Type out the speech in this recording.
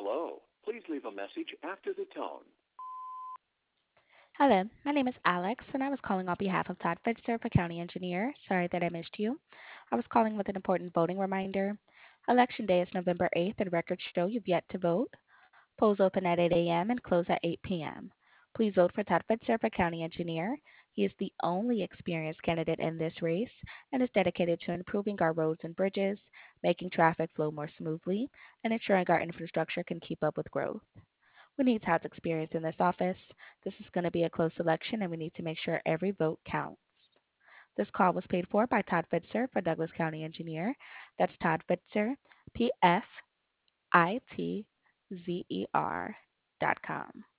Hello. Please leave a message after the tone. Hello, my name is Alex, and I was calling on behalf of Todd Fitzer for County Engineer. Sorry that I missed you. I was calling with an important voting reminder. Election Day is November 8th, and records show you've yet to vote. Polls open at 8 a.m. and close at 8 p.m. Please vote for Todd Fitzer for County Engineer. He is the only experienced candidate in this race and is dedicated to improving our roads and bridges, making traffic flow more smoothly, and ensuring our infrastructure can keep up with growth. We need Todd's experience in this office. This is going to be a close election, and we need to make sure every vote counts. This call was paid for by Todd Fitzer for Douglas County Engineer. That's Todd Fitzer, PFITZER.com.